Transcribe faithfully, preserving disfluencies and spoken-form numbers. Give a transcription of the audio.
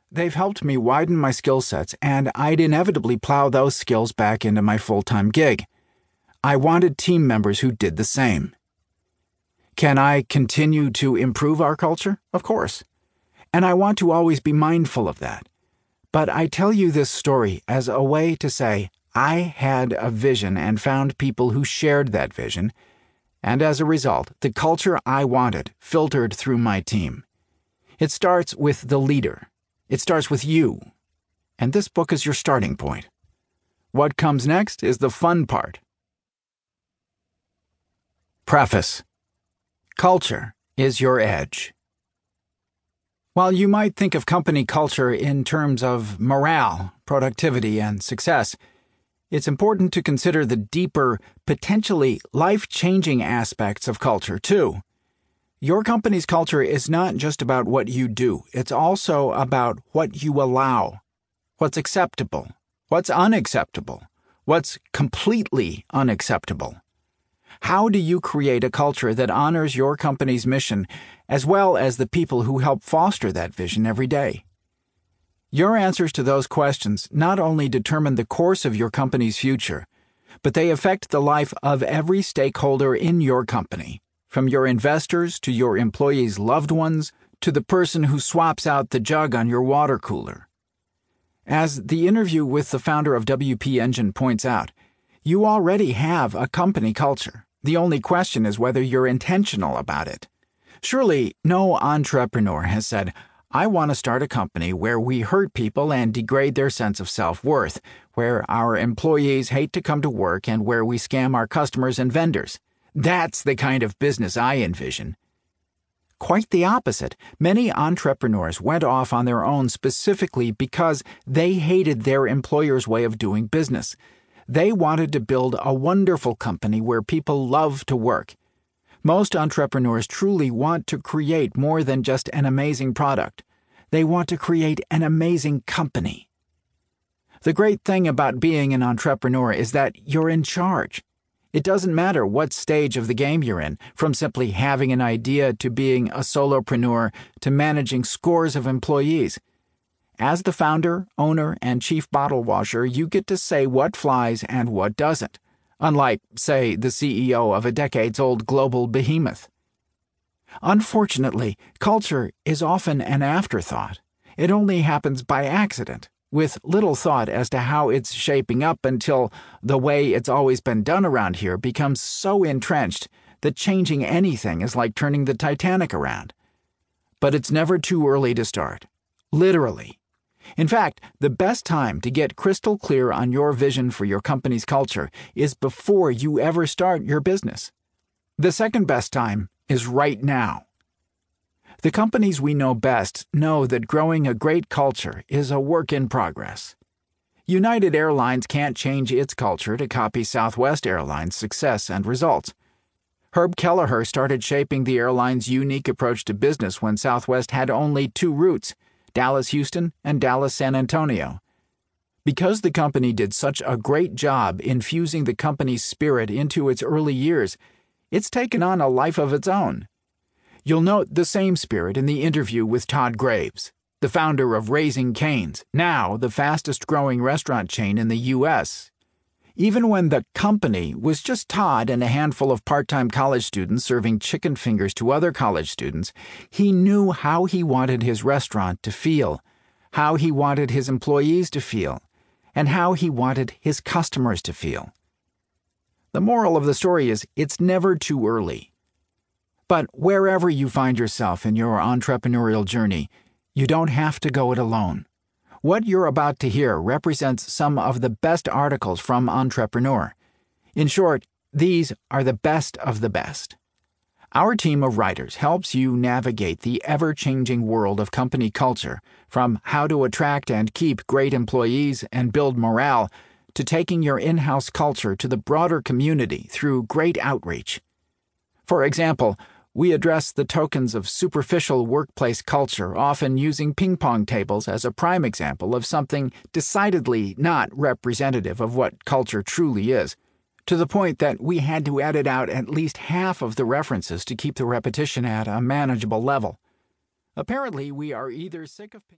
They've helped me widen my skill sets, and I'd inevitably plow those skills back into my full-time gig. I wanted team members who did the same. Can I continue to improve our culture? Of course. And I want to always be mindful of that. But I tell you this story as a way to say I had a vision and found people who shared that vision, and as a result, the culture I wanted filtered through my team. It starts with the leader. It starts with you. And this book is your starting point. What comes next is the fun part. Preface. Culture is your edge. While you might think of company culture in terms of morale, productivity, and success, it's important to consider the deeper, potentially life-changing aspects of culture, too. Your company's culture is not just about what you do. It's also about what you allow, what's acceptable, what's unacceptable, what's completely unacceptable. How do you create a culture that honors your company's mission as well as the people who help foster that vision every day? Your answers to those questions not only determine the course of your company's future, but they affect the life of every stakeholder in your company, from your investors to your employees' loved ones to the person who swaps out the jug on your water cooler. As the interview with the founder of W P Engine points out, you already have a company culture. The only question is whether you're intentional about it. Surely, no entrepreneur has said, I want to start a company where we hurt people and degrade their sense of self-worth, where our employees hate to come to work and where we scam our customers and vendors. That's the kind of business I envision. Quite the opposite. Many entrepreneurs went off on their own specifically because they hated their employer's way of doing business. They wanted to build a wonderful company where people love to work. Most entrepreneurs truly want to create more than just an amazing product. They want to create an amazing company. The great thing about being an entrepreneur is that you're in charge. It doesn't matter what stage of the game you're in, from simply having an idea to being a solopreneur to managing scores of employees. As the founder, owner, and chief bottle washer, you get to say what flies and what doesn't, unlike, say, the C E O of a decades-old global behemoth. Unfortunately, culture is often an afterthought. It only happens by accident, with little thought as to how it's shaping up until the way it's always been done around here becomes so entrenched that changing anything is like turning the Titanic around. But it's never too early to start. Literally. In fact, the best time to get crystal clear on your vision for your company's culture is before you ever start your business. The second best time is right now. The companies we know best know that growing a great culture is a work in progress. United Airlines can't change its culture to copy Southwest Airlines' success and results. Herb Kelleher started shaping the airline's unique approach to business when Southwest had only two routes, Dallas-Houston and Dallas-San Antonio. Because the company did such a great job infusing the company's spirit into its early years, it's taken on a life of its own. You'll note the same spirit in the interview with Todd Graves, the founder of Raising Cane's, now the fastest-growing restaurant chain in the U S Even when the company was just Todd and a handful of part-time college students serving chicken fingers to other college students, he knew how he wanted his restaurant to feel, how he wanted his employees to feel, and how he wanted his customers to feel. The moral of the story is it's never too early. But wherever you find yourself in your entrepreneurial journey, you don't have to go it alone. What you're about to hear represents some of the best articles from Entrepreneur. In short, these are the best of the best. Our team of writers helps you navigate the ever-changing world of company culture, from how to attract and keep great employees and build morale, to taking your in-house culture to the broader community through great outreach. For example, we address the tokens of superficial workplace culture, often using ping-pong tables as a prime example of something decidedly not representative of what culture truly is, to the point that we had to edit out at least half of the references to keep the repetition at a manageable level. Apparently, we are either sick of...